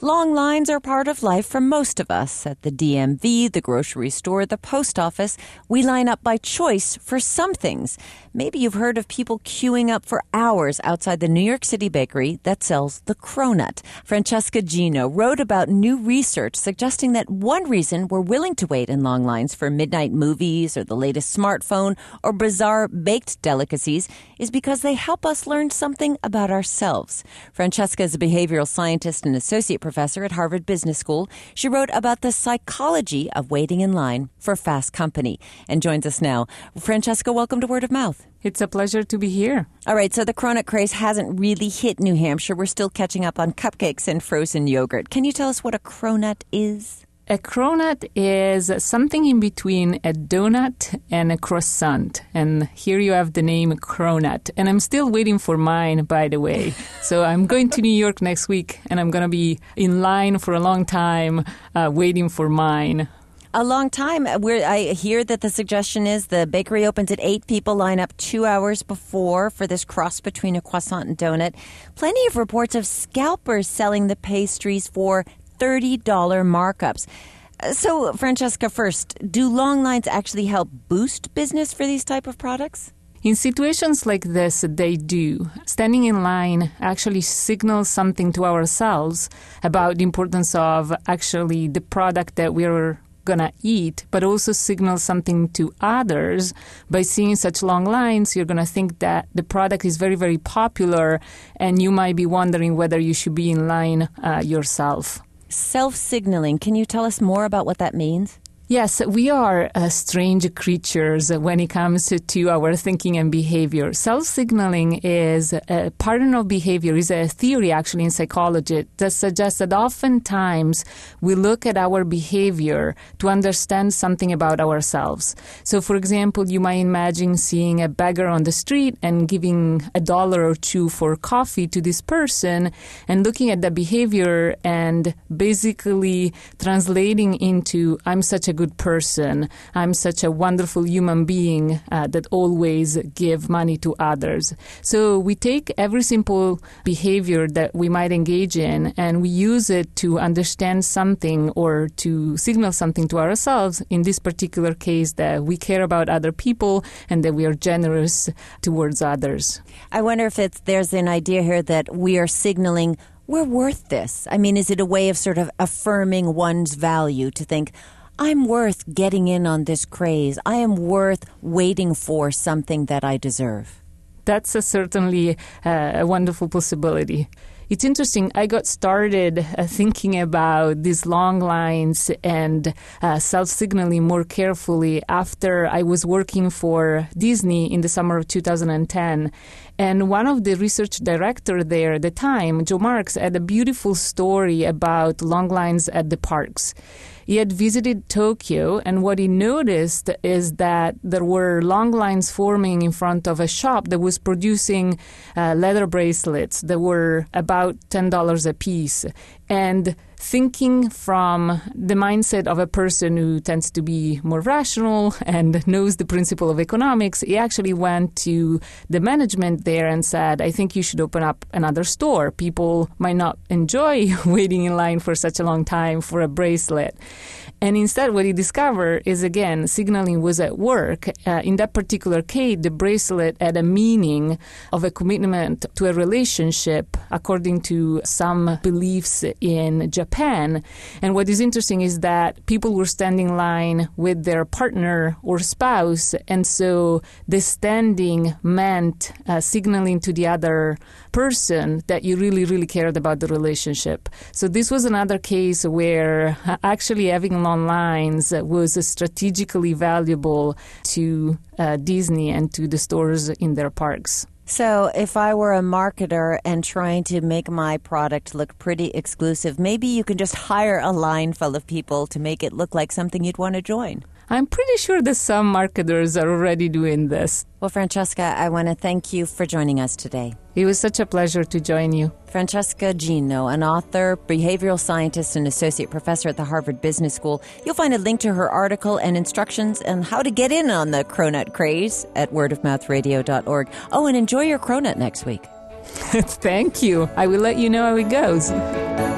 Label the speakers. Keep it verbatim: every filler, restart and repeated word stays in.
Speaker 1: Long lines are part of life for most of us. At the D M V, the grocery store, the post office, we line up by choice for some things. Maybe you've heard of people queuing up for hours outside the New York City bakery that sells the Cronut. Francesca Gino wrote about new research suggesting that one reason we're willing to wait in long lines for midnight movies or the latest smartphone or bizarre baked delicacies is because they help us learn something about ourselves. Francesca is a behavioral scientist and associate professor at Harvard Business School. She wrote about the psychology of waiting in line for fast company and joins us now. Francesca, welcome to Word of Mouth.
Speaker 2: It's a pleasure to be here.
Speaker 1: All right, so the Cronut craze hasn't really hit New Hampshire. We're still catching up on cupcakes and frozen yogurt. Can you tell us what a Cronut is?
Speaker 2: A cronut is something in between a donut and a croissant. And here you have the name Cronut. And I'm still waiting for mine, by the way. So I'm going to New York next week, and I'm going to be in line for a long time uh, waiting for mine.
Speaker 1: A long time. Where I hear that the suggestion is the bakery opens at eight. People line up two hours before for this cross between a croissant and donut. Plenty of reports of scalpers selling the pastries for thirty dollars markups. So, Francesca, first, do long lines actually help boost business for these type of products?
Speaker 2: In situations like this, they do. Standing in line actually signals something to ourselves about the importance of actually the product that we're gonna eat, but also signals something to others. By seeing such long lines, you're gonna think that the product is very, very popular, and you might be wondering whether you should be in line uh, yourself.
Speaker 1: Self-signaling. Can you tell us more about what that means?
Speaker 2: Yes, we are uh, strange creatures when it comes to, to our thinking and behavior. Self-signaling is a pattern of behavior, is a theory actually in psychology that suggests that oftentimes we look at our behavior to understand something about ourselves. So, for example, you might imagine seeing a beggar on the street and giving a dollar or two for coffee to this person and looking at the behavior and basically translating into, I'm such a good person. I'm such a wonderful human being uh, that always give money to others. So we take every simple behavior that we might engage in and we use it to understand something or to signal something to ourselves. In this particular case, that we care about other people and that we are generous towards others.
Speaker 1: I wonder if it's there's an idea here that we are signaling we're worth this. I mean, is it a way of sort of affirming one's value to think, I'm worth getting in on this craze. I am worth waiting for something that I deserve.
Speaker 2: That's a certainly uh, a wonderful possibility. It's interesting. I got started uh, thinking about these long lines and uh, self-signaling more carefully after I was working for Disney in the summer of two thousand ten. And one of the research director there at the time, Joe Marks, had a beautiful story about long lines at the parks. He had visited Tokyo, and what he noticed is that there were long lines forming in front of a shop that was producing uh, leather bracelets that were about ten dollars a piece. And thinking from the mindset of a person who tends to be more rational and knows the principle of economics, he actually went to the management there and said, I think you should open up another store. People might not enjoy waiting in line for such a long time for a bracelet. And instead, what he discovered is, again, signaling was at work. Uh, in that particular case, the bracelet had a meaning of a commitment to a relationship according to some beliefs in Japan. And what is interesting is that people were standing in line with their partner or spouse, and so the standing meant uh, signaling to the other person that you really, really cared about the relationship. So this was another case where uh, actually having long lines was strategically valuable to uh, Disney and to the stores in their parks.
Speaker 1: So if I were a marketer and trying to make my product look pretty exclusive, maybe you can just hire a line full of people to make it look like something you'd want to join.
Speaker 2: I'm pretty sure that some marketers are already doing this.
Speaker 1: Well, Francesca, I want to thank you for joining us today.
Speaker 2: It was such a pleasure to join you.
Speaker 1: Francesca Gino, an author, behavioral scientist, and associate professor at the Harvard Business School. You'll find a link to her article and instructions on how to get in on the Cronut craze at word of mouth radio dot org. Oh, and enjoy your Cronut next week.
Speaker 2: Thank you. I will let you know how it goes.